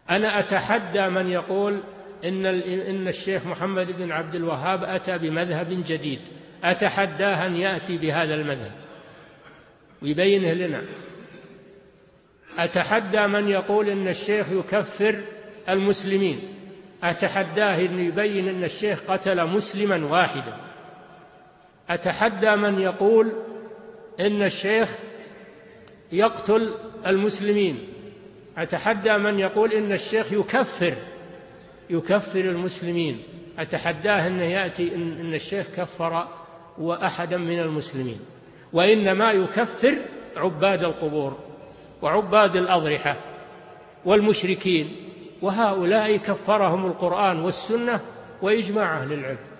أنا أتحدى من يقول إن الشيخ محمد بن عبد الوهاب أتى بمذهب جديد، أتحداه أن يأتي بهذا المذهب ويبينه لنا. أتحدى من يقول إن الشيخ يكفر المسلمين، أتحداه أن يبين أن الشيخ قتل مسلما واحدا. أتحدى من يقول إن الشيخ يقتل المسلمين، أتحدى من يقول إن الشيخ يكفر المسلمين، أتحداه أن يأتي إن الشيخ كفر وأحدا من المسلمين، وإنما يكفر عباد القبور وعباد الأضرحة والمشركين، وهؤلاء كفرهم القرآن والسنة وإجماع أهل العلم.